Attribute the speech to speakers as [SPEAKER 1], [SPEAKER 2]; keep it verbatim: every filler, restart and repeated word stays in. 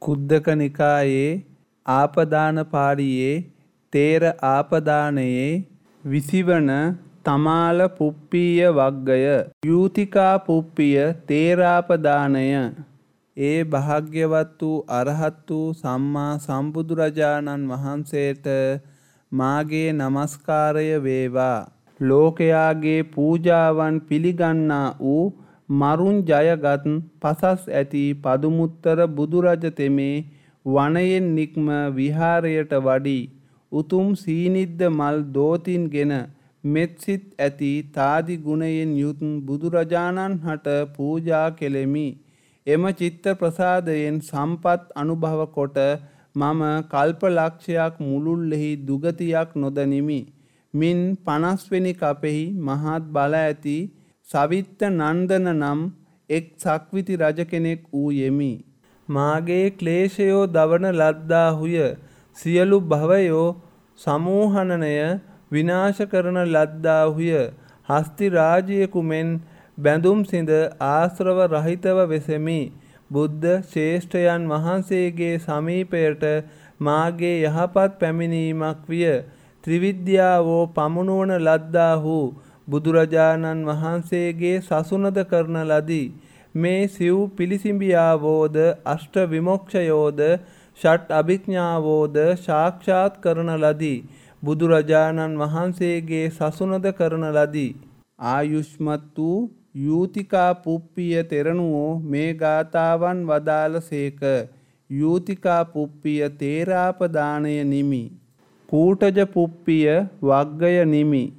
[SPEAKER 1] කුද්දක නිකායේ ආපදාන පාළියේ තේර ආපදානයේ විසිවන තමාල පුප්පීය වග්ගය යූතිකා පුප්පිය තේරාපදානය. ඒ භාග්‍යවත් වූ අරහත් වූ සම්මා සම්බුදුරජාණන් වහන්සේට මාගේ නමස්කාරය වේවා. ලෝකයාගේ පූජාවන් පිළිගන්නා වූ මරුන් ජයගත් පසස් ඇති පදුමුත්තර බුදුරජ තෙමේ වනයෙන් නික්ම විහාරයට වඩි උතුම් සීනිද්ද මල් දෝතින්ගෙන මෙත්සිත් ඇති තාදි ගුණයෙන් යුත් බුදුරජාණන් හට පූජා කෙලෙමි. එම චිත්ත ප්‍රසාදයෙන් සම්පත් අනුභව කොට මම කල්පලක්ෂයක් මුළුල්ලෙහි දුගතියක් නොදනිමි. මින් පනස්වෙනි කපෙහි මහත් බල ඇති සවිත්ත නන්දන නම් එක් සක්විති රජ කෙනෙක් වූයෙමි. මාගේ ක්ලේශයෝ දවන ලද්දාහුය. සියලු භවයෝ සමූහනනය විනාශ කරන ලද්දාහුය. හස්ති රාජයෙකු මෙන් බැඳුම් සිඳ ආශ්‍රව රහිතව වෙසෙමි. බුද්ධ ශ්‍රේෂ්ඨයන් වහන්සේගේ සමීපයට මාගේ යහපත් පැමිණීමක් විය. ත්‍රිවිද්‍යාවෝ පමුණුවන ලද්දාහු බුදුරජාණන් වහන්සේගේ සසුනද කරන ලදී. මේ සිව් පිළිසිඹියාවෝද අෂ්ට විමොක්ෂයෝද ෂට් අභිඥාවෝද සාක්ෂාත් කරන ලදී. බුදුරජාණන් වහන්සේගේ සසුනද කරන ලදී. ආයුෂ්මත් වූ යූතිකා පුප්පිය තෙරණුවෝ මේ ගාථාවන් වදාළ සේක. යූතිකා පුප්පිය තේරාපදානය නිමි. කූටජ පුප්පිය වග්ගය නිමි.